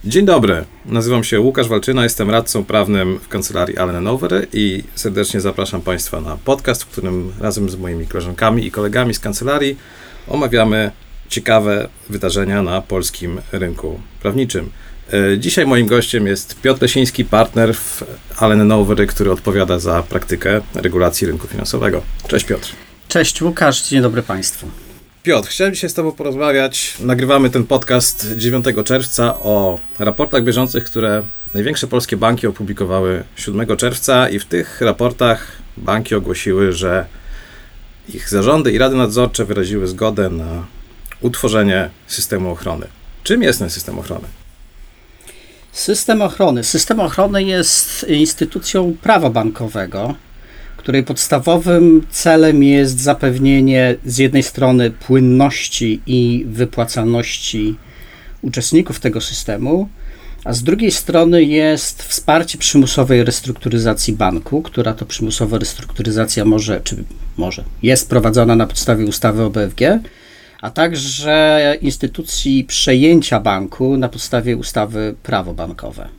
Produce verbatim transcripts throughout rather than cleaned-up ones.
Dzień dobry, nazywam się Łukasz Walczyna, jestem radcą prawnym w kancelarii Allen and Overy i serdecznie zapraszam Państwa na podcast, w którym razem z moimi koleżankami i kolegami z kancelarii omawiamy ciekawe wydarzenia na polskim rynku prawniczym. Dzisiaj moim gościem jest Piotr Lesiński, partner w Allen and Overy, który odpowiada za praktykę regulacji rynku finansowego. Cześć Piotr. Cześć Łukasz, dzień dobry Państwu. Piotr, chciałem dzisiaj z Tobą porozmawiać. Nagrywamy ten podcast dziewiątego czerwca o raportach bieżących, które największe polskie banki opublikowały siódmego czerwca i w tych raportach banki ogłosiły, że ich zarządy i rady nadzorcze wyraziły zgodę na utworzenie systemu ochrony. Czym jest ten system ochrony? System ochrony. System ochrony jest instytucją prawa bankowego, której podstawowym celem jest zapewnienie z jednej strony płynności i wypłacalności uczestników tego systemu, a z drugiej strony jest wsparcie przymusowej restrukturyzacji banku, która to przymusowa restrukturyzacja może, czy może jest prowadzona na podstawie ustawy o B F G, a także instytucji przejęcia banku na podstawie ustawy Prawo bankowe.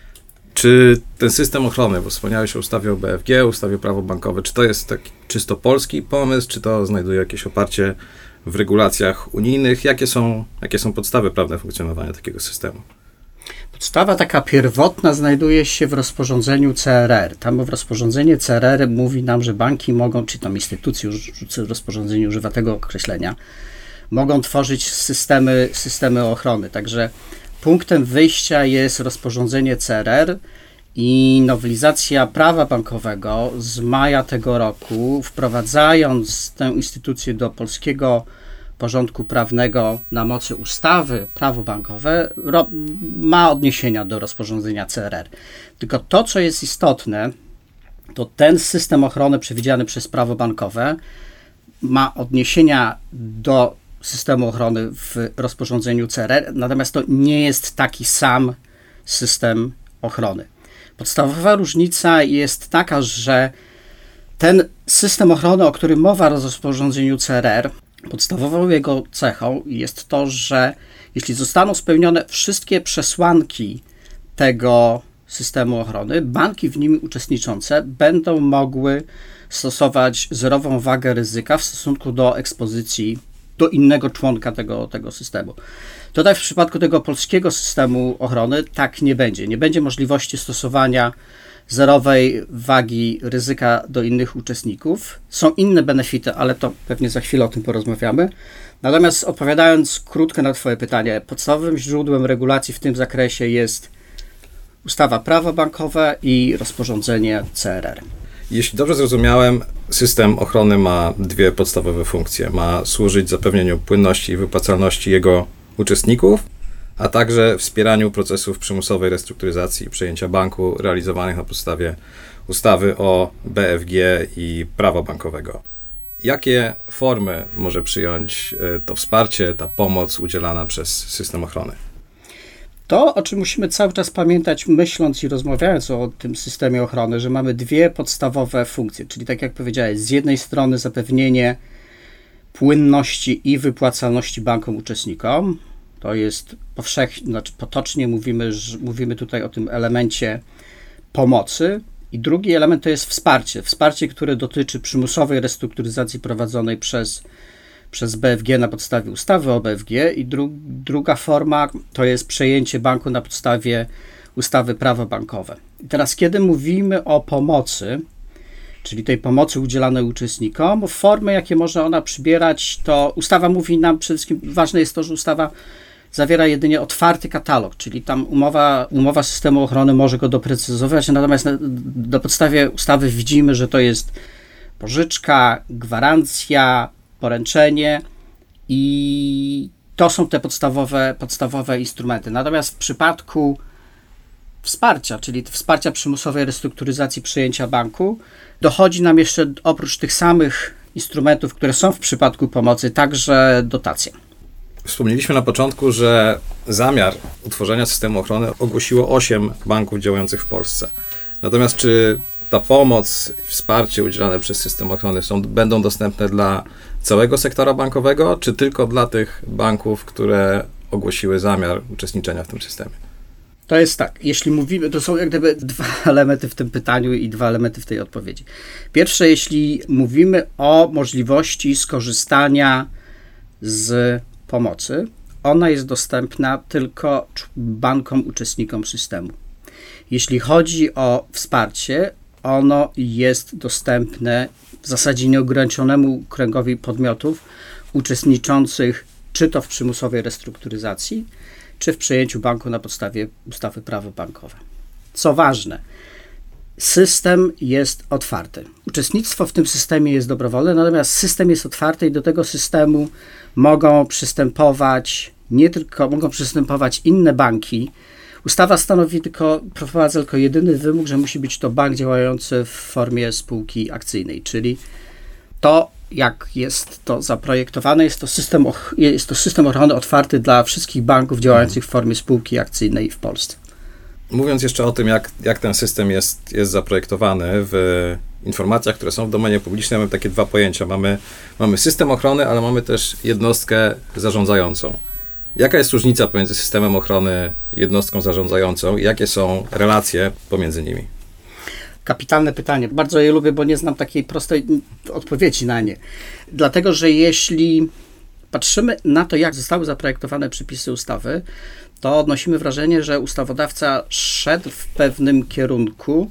Czy ten system ochrony, bo wspomniałeś o ustawie o B F G, ustawie Prawo bankowe, czy to jest taki czysto polski pomysł, czy to znajduje jakieś oparcie w regulacjach unijnych? Jakie są, jakie są podstawy prawne funkcjonowania takiego systemu? Podstawa taka pierwotna znajduje się w rozporządzeniu C R R. Tam w rozporządzeniu C R R mówi nam, że banki mogą, czy tam instytucje w rozporządzeniu używa tego określenia, mogą tworzyć systemy, systemy ochrony. Także punktem wyjścia jest rozporządzenie C R R i nowelizacja prawa bankowego z maja tego roku, wprowadzając tę instytucję do polskiego porządku prawnego na mocy ustawy Prawo bankowe, ro, ma odniesienia do rozporządzenia C R R. Tylko to, co jest istotne, to ten system ochrony przewidziany przez prawo bankowe ma odniesienia do systemu ochrony w rozporządzeniu C R R, natomiast to nie jest taki sam system ochrony. Podstawowa różnica jest taka, że ten system ochrony, o którym mowa w rozporządzeniu C R R, podstawową jego cechą jest to, że jeśli zostaną spełnione wszystkie przesłanki tego systemu ochrony, banki w nim uczestniczące będą mogły stosować zerową wagę ryzyka w stosunku do ekspozycji do innego członka tego, tego systemu. Tutaj w przypadku tego polskiego systemu ochrony tak nie będzie. Nie będzie możliwości stosowania zerowej wagi ryzyka do innych uczestników. Są inne benefity, ale to pewnie za chwilę o tym porozmawiamy. Natomiast odpowiadając krótko na Twoje pytanie, podstawowym źródłem regulacji w tym zakresie jest ustawa Prawo bankowe i rozporządzenie C R R. Jeśli dobrze zrozumiałem, system ochrony ma dwie podstawowe funkcje. Ma służyć zapewnieniu płynności i wypłacalności jego uczestników, a także wspieraniu procesów przymusowej restrukturyzacji i przejęcia banku realizowanych na podstawie ustawy o B F G i prawa bankowego. Jakie formy może przyjąć to wsparcie, ta pomoc udzielana przez system ochrony? To, o czym musimy cały czas pamiętać, myśląc i rozmawiając o tym systemie ochrony, że mamy dwie podstawowe funkcje, czyli tak jak powiedziałeś, z jednej strony zapewnienie płynności i wypłacalności bankom uczestnikom, to jest powszechnie, znaczy potocznie mówimy, że mówimy tutaj o tym elemencie pomocy, i drugi element to jest wsparcie, wsparcie, które dotyczy przymusowej restrukturyzacji prowadzonej przez przez B F G na podstawie ustawy o B F G i dru, druga forma to jest przejęcie banku na podstawie ustawy Prawo bankowe. I teraz, kiedy mówimy o pomocy, czyli tej pomocy udzielanej uczestnikom, formy, jakie może ona przybierać, to ustawa mówi nam przede wszystkim, ważne jest to, że ustawa zawiera jedynie otwarty katalog, czyli tam umowa, umowa systemu ochrony może go doprecyzować, natomiast na, na podstawie ustawy widzimy, że to jest pożyczka, gwarancja, poręczenie i to są te podstawowe, podstawowe instrumenty. Natomiast w przypadku wsparcia, czyli wsparcia przymusowej restrukturyzacji przejęcia banku, dochodzi nam jeszcze oprócz tych samych instrumentów, które są w przypadku pomocy, także dotacja. Wspomnieliśmy na początku, że zamiar utworzenia systemu ochrony ogłosiło osiem banków działających w Polsce. Natomiast czy ta pomoc i wsparcie udzielane przez system ochrony są, będą dostępne dla całego sektora bankowego, czy tylko dla tych banków, które ogłosiły zamiar uczestniczenia w tym systemie? To jest tak, jeśli mówimy, to są jak gdyby dwa elementy w tym pytaniu i dwa elementy w tej odpowiedzi. Pierwsze, jeśli mówimy o możliwości skorzystania z pomocy, ona jest dostępna tylko bankom, uczestnikom systemu. Jeśli chodzi o wsparcie, ono jest dostępne w zasadzie nieograniczonemu kręgowi podmiotów uczestniczących czy to w przymusowej restrukturyzacji, czy w przejęciu banku na podstawie ustawy Prawo bankowe. Co ważne, system jest otwarty. Uczestnictwo w tym systemie jest dobrowolne, natomiast system jest otwarty i do tego systemu mogą przystępować nie tylko, mogą przystępować inne banki. Ustawa stanowi tylko, wprowadza tylko jedyny wymóg, że musi być to bank działający w formie spółki akcyjnej, czyli to, jak jest to zaprojektowane, jest to system, jest to system ochrony otwarty dla wszystkich banków działających w formie spółki akcyjnej w Polsce. Mówiąc jeszcze o tym, jak, jak ten system jest, jest zaprojektowany, w informacjach, które są w domenie publicznej, mamy takie dwa pojęcia. Mamy, mamy system ochrony, ale mamy też jednostkę zarządzającą. Jaka jest różnica pomiędzy systemem ochrony i jednostką zarządzającą i jakie są relacje pomiędzy nimi? Kapitalne pytanie. Bardzo je lubię, bo nie znam takiej prostej odpowiedzi na nie. Dlatego, że jeśli patrzymy na to, jak zostały zaprojektowane przepisy ustawy, to odnosimy wrażenie, że ustawodawca szedł w pewnym kierunku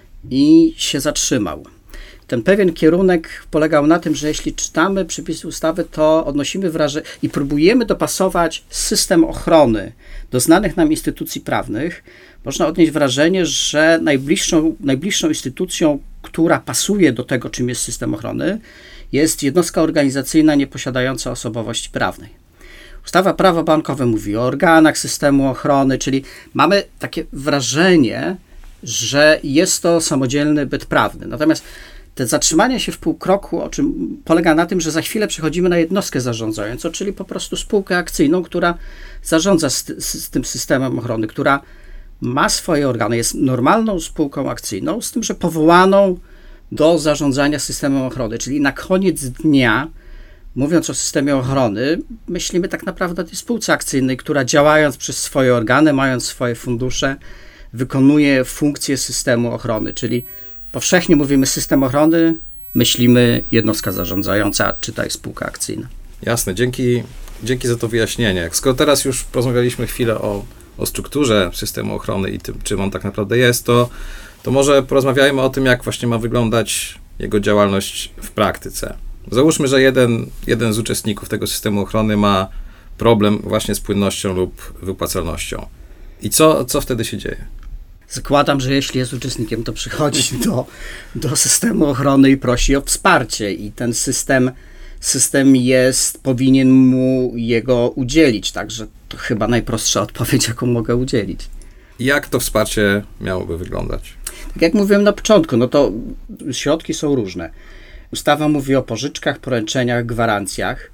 i się zatrzymał. Ten pewien kierunek polegał na tym, że jeśli czytamy przepisy ustawy, to odnosimy wrażenie i próbujemy dopasować system ochrony do znanych nam instytucji prawnych. Można odnieść wrażenie, że najbliższą, najbliższą instytucją, która pasuje do tego, czym jest system ochrony, jest jednostka organizacyjna nieposiadająca osobowości prawnej. Ustawa Prawo bankowe mówi o organach systemu ochrony, czyli mamy takie wrażenie, że jest to samodzielny byt prawny. Natomiast te zatrzymanie się w pół kroku, o czym polega na tym, że za chwilę przechodzimy na jednostkę zarządzającą, czyli po prostu spółkę akcyjną, która zarządza z, z, z tym systemem ochrony, która ma swoje organy, jest normalną spółką akcyjną, z tym, że powołaną do zarządzania systemem ochrony, czyli na koniec dnia, mówiąc o systemie ochrony, myślimy tak naprawdę o tej spółce akcyjnej, która działając przez swoje organy, mając swoje fundusze, wykonuje funkcję systemu ochrony, czyli powszechnie mówimy system ochrony, myślimy jednostka zarządzająca, czytaj spółka akcyjna. Jasne, dzięki, dzięki za to wyjaśnienie. Skoro teraz już porozmawialiśmy chwilę o, o strukturze systemu ochrony i tym, czym on tak naprawdę jest, to, to może porozmawiajmy o tym, jak właśnie ma wyglądać jego działalność w praktyce. Załóżmy, że jeden, jeden z uczestników tego systemu ochrony ma problem właśnie z płynnością lub wypłacalnością. I co, co wtedy się dzieje? Zakładam, że jeśli jest uczestnikiem, to przychodzi do, do systemu ochrony i prosi o wsparcie i ten system, system jest, powinien mu jego udzielić, także to chyba najprostsza odpowiedź, jaką mogę udzielić. Jak to wsparcie miałoby wyglądać? Tak jak mówiłem na początku, no to środki są różne. Ustawa mówi o pożyczkach, poręczeniach, gwarancjach,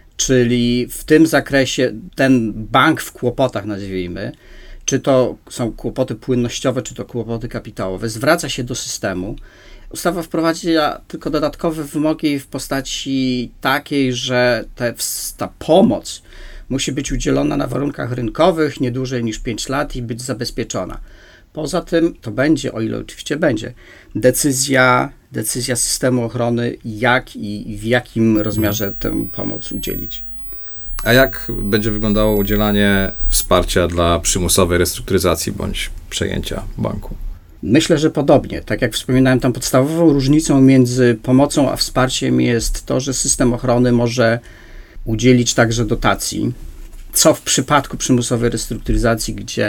czyli w tym zakresie ten bank w kłopotach, nazwijmy, czy to są kłopoty płynnościowe, czy to kłopoty kapitałowe, zwraca się do systemu. Ustawa wprowadziła tylko dodatkowe wymogi w postaci takiej, że te, ta pomoc musi być udzielona na warunkach rynkowych nie dłużej niż pięć lat i być zabezpieczona. Poza tym to będzie, o ile oczywiście będzie, decyzja, decyzja systemu ochrony, jak i w jakim rozmiarze tę pomoc udzielić. A jak będzie wyglądało udzielanie wsparcia dla przymusowej restrukturyzacji bądź przejęcia banku? Myślę, że podobnie. Tak jak wspominałem, tam podstawową różnicą między pomocą a wsparciem jest to, że system ochrony może udzielić także dotacji, co w przypadku przymusowej restrukturyzacji, gdzie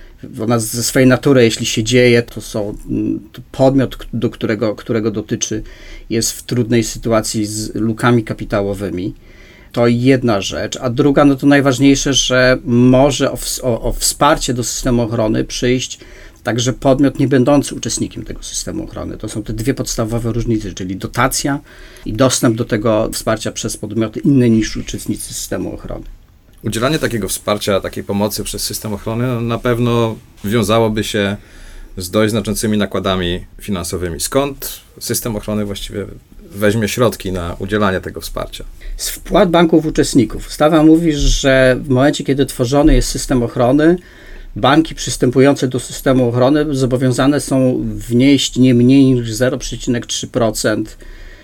ona ze swojej natury, jeśli się dzieje, to są to podmiot, do którego, którego dotyczy, jest w trudnej sytuacji z lukami kapitałowymi. To jedna rzecz, a druga, no to najważniejsze, że może o, o, o wsparcie do systemu ochrony przyjść także podmiot nie będący uczestnikiem tego systemu ochrony. To są te dwie podstawowe różnice, czyli dotacja i dostęp do tego wsparcia przez podmioty inne niż uczestnicy systemu ochrony. Udzielanie takiego wsparcia, takiej pomocy przez system ochrony no, na pewno wiązałoby się z dość znaczącymi nakładami finansowymi. Skąd system ochrony właściwie weźmie środki na udzielanie tego wsparcia? Z wpłat banków uczestników. Ustawa mówi, że w momencie, kiedy tworzony jest system ochrony, banki przystępujące do systemu ochrony zobowiązane są wnieść nie mniej niż zero przecinek trzy procent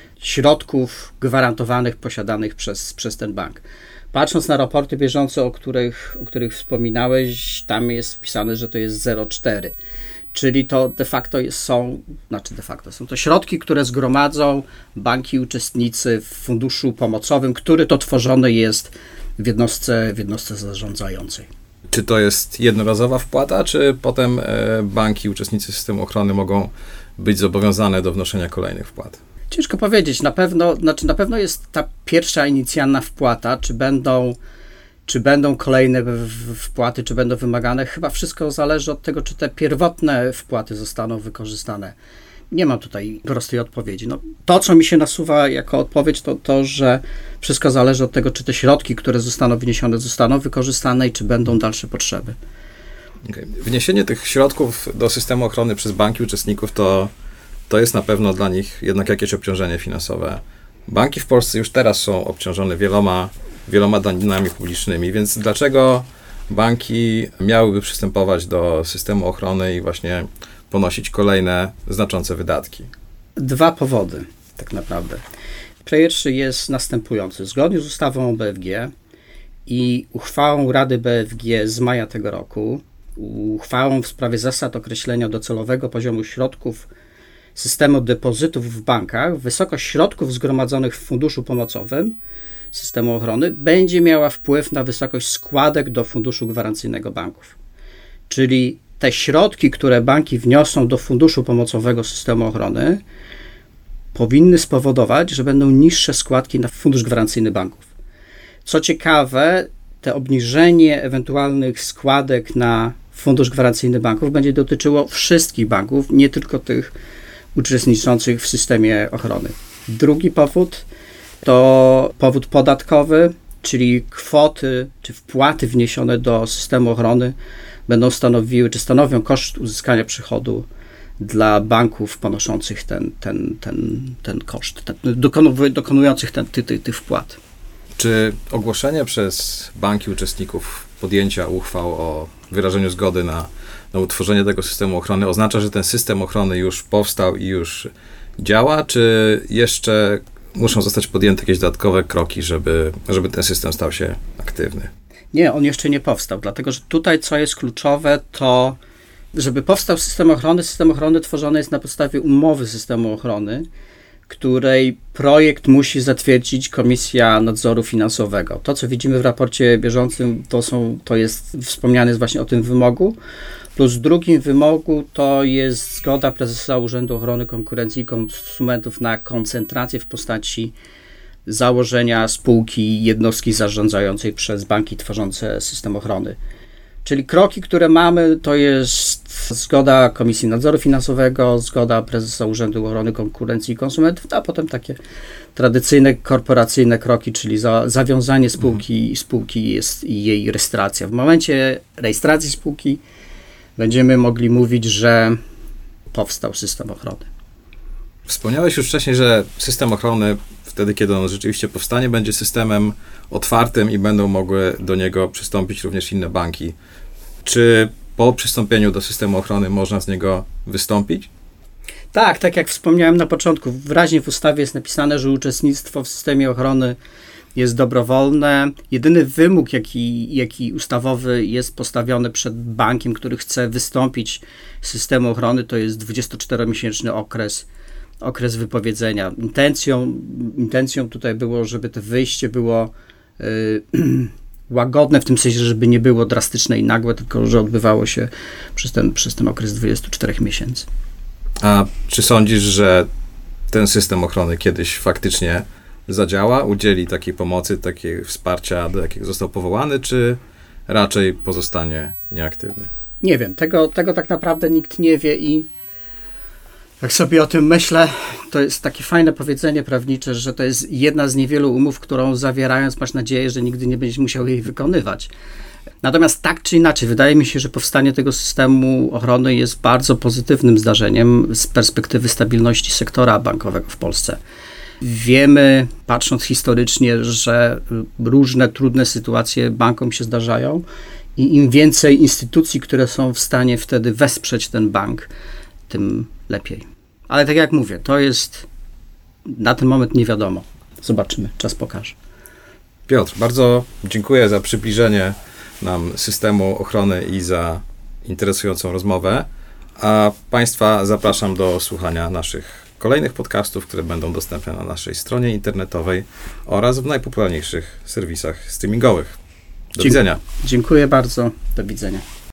środków gwarantowanych, posiadanych przez, przez ten bank. Patrząc na raporty bieżące, o których, o których wspominałeś, tam jest wpisane, że to jest zero przecinek cztery. Czyli to de facto jest, są, znaczy de facto są to środki, które zgromadzą banki uczestnicy w funduszu pomocowym, który to tworzony jest w jednostce, w jednostce zarządzającej. Czy to jest jednorazowa wpłata, czy potem banki, uczestnicy systemu ochrony mogą być zobowiązane do wnoszenia kolejnych wpłat? Ciężko powiedzieć. Na pewno, znaczy na pewno jest ta pierwsza inicjalna wpłata, czy będą, czy będą kolejne wpłaty, czy będą wymagane. Chyba wszystko zależy od tego, czy te pierwotne wpłaty zostaną wykorzystane. Nie mam tutaj prostej odpowiedzi. No, to, co mi się nasuwa jako odpowiedź, to to, że wszystko zależy od tego, czy te środki, które zostaną wniesione, zostaną wykorzystane i czy będą dalsze potrzeby. Okay. Wniesienie tych środków do systemu ochrony przez banki uczestników to, to jest na pewno dla nich jednak jakieś obciążenie finansowe. Banki w Polsce już teraz są obciążone wieloma, wieloma daninami publicznymi, więc dlaczego banki miałyby przystępować do systemu ochrony i właśnie ponosić kolejne znaczące wydatki? Dwa powody tak naprawdę. Pierwszy jest następujący. Zgodnie z ustawą o B F G i uchwałą Rady B F G z maja tego roku, uchwałą w sprawie zasad określenia docelowego poziomu środków systemu depozytów w bankach, wysokość środków zgromadzonych w funduszu pomocowym systemu ochrony będzie miała wpływ na wysokość składek do funduszu gwarancyjnego banków. Czyli te środki, które banki wniosą do funduszu pomocowego systemu ochrony, powinny spowodować, że będą niższe składki na fundusz gwarancyjny banków. Co ciekawe, te obniżenie ewentualnych składek na fundusz gwarancyjny banków będzie dotyczyło wszystkich banków, nie tylko tych uczestniczących w systemie ochrony. Drugi powód to powód podatkowy, czyli kwoty czy wpłaty wniesione do systemu ochrony będą stanowiły, czy stanowią koszt uzyskania przychodu dla banków ponoszących ten, ten, ten, ten koszt, ten, dokonu, dokonujących ten, ty, ty, tych wpłat. Czy ogłoszenie przez banki uczestników podjęcia uchwał o wyrażeniu zgody na, na utworzenie tego systemu ochrony oznacza, że ten system ochrony już powstał i już działa, czy jeszcze muszą zostać podjęte jakieś dodatkowe kroki, żeby, żeby ten system stał się aktywny? Nie, on jeszcze nie powstał, dlatego że tutaj co jest kluczowe, to żeby powstał system ochrony, system ochrony tworzony jest na podstawie umowy systemu ochrony, której projekt musi zatwierdzić Komisja Nadzoru Finansowego. To, co widzimy w raporcie bieżącym, to, są, to jest wspomniane jest właśnie o tym wymogu, plus drugim wymogu to jest zgoda prezesa Urzędu Ochrony Konkurencji i Konsumentów na koncentrację w postaci założenia spółki jednostki zarządzającej przez banki tworzące system ochrony. Czyli kroki, które mamy, to jest zgoda Komisji Nadzoru Finansowego, zgoda prezesa Urzędu Ochrony Konkurencji i Konsumentów, a potem takie tradycyjne, korporacyjne kroki, czyli za, zawiązanie spółki, mhm. spółki jest i jej rejestracja. W momencie rejestracji spółki będziemy mogli mówić, że powstał system ochrony. Wspomniałeś już wcześniej, że system ochrony wtedy, kiedy on rzeczywiście powstanie, będzie systemem otwartym i będą mogły do niego przystąpić również inne banki. Czy po przystąpieniu do systemu ochrony można z niego wystąpić? Tak, tak jak wspomniałem na początku, wyraźnie w ustawie jest napisane, że uczestnictwo w systemie ochrony jest dobrowolne. Jedyny wymóg, jaki, jaki ustawowy jest postawiony przed bankiem, który chce wystąpić z systemu ochrony, to jest dwudziestoczteromiesięczny okres okres wypowiedzenia. Intencją, intencją tutaj było, żeby to wyjście było y, łagodne, w tym sensie, żeby nie było drastyczne i nagłe, tylko że odbywało się przez ten, przez ten okres dwudziestu czterech miesięcy. A czy sądzisz, że ten system ochrony kiedyś faktycznie zadziała, udzieli takiej pomocy, takiego wsparcia, do jakiego został powołany, czy raczej pozostanie nieaktywny? Nie wiem, tego, tego tak naprawdę nikt nie wie i jak sobie o tym myślę, to jest takie fajne powiedzenie prawnicze, że to jest jedna z niewielu umów, którą zawierając masz nadzieję, że nigdy nie będziesz musiał jej wykonywać. Natomiast tak czy inaczej, wydaje mi się, że powstanie tego systemu ochrony jest bardzo pozytywnym zdarzeniem z perspektywy stabilności sektora bankowego w Polsce. Wiemy, patrząc historycznie, że różne trudne sytuacje bankom się zdarzają I im więcej instytucji, które są w stanie wtedy wesprzeć ten bank, tym lepiej. Ale tak jak mówię, to jest na ten moment nie wiadomo. Zobaczymy, czas pokaże. Piotr, bardzo dziękuję za przybliżenie nam systemu ochrony i za interesującą rozmowę, a Państwa zapraszam do słuchania naszych kolejnych podcastów, które będą dostępne na naszej stronie internetowej oraz w najpopularniejszych serwisach streamingowych. Do Dzie- widzenia. Dziękuję bardzo. Do widzenia.